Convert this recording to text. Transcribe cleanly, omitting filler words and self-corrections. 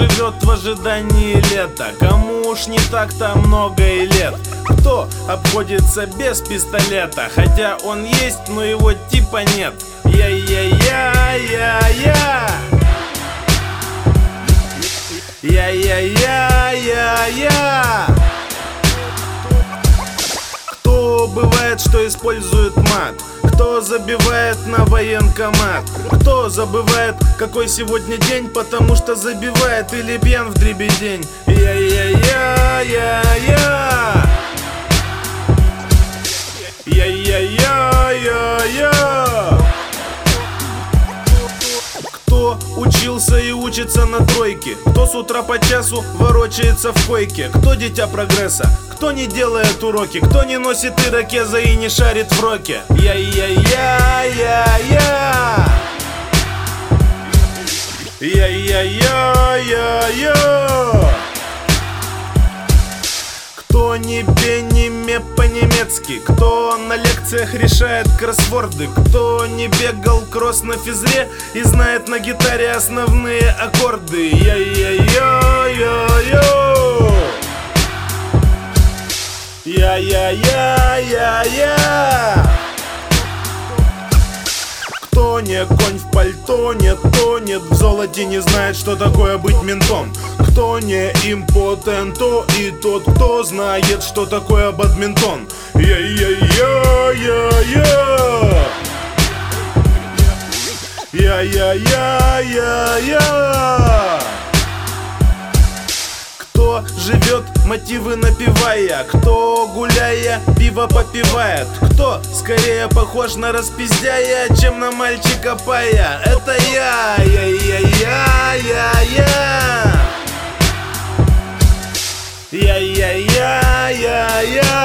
живет в ожидании лета? Кому уж не так-то много и лет? Кто обходится без пистолета? Хотя он есть, но его типа нет. Я-я-я-я-я. Я-я-я-я-я. Кто бывает, что использует мат? Кто забивает на военкомат? Кто забывает, какой сегодня день, потому что забивает или пьян в дребедень? Я-я-я-я-я. Я-я-я-я-я. Кто учился и учится на тройке? Кто с утра по часу ворочается в койке? Кто дитя прогресса? Кто не делает уроки? Кто не носит ирокеза и не шарит в роке? Я-я-я-я-я. Я-я-я-я-я. Кто не Бенни по-немецки? Кто на лекциях решает кроссворды? Кто не бегал кросс на физре и знает на гитаре основные аккорды? Я-я-я-я-я. Я-я-я-я-я. Кто не конь в пальто, не тонет в золоте, не знает, что такое быть ментом. Кто не импотент, то и тот, кто знает, что такое бадминтон. Я-я-я-я-я. Я-я-я-я-я. Кто живет, мотивы напевая? Кто, гуляя, пиво попивает? Кто скорее похож на распиздяя, чем на мальчика пая? Это я, я-я-я-я-я. Я-я-я-я-я.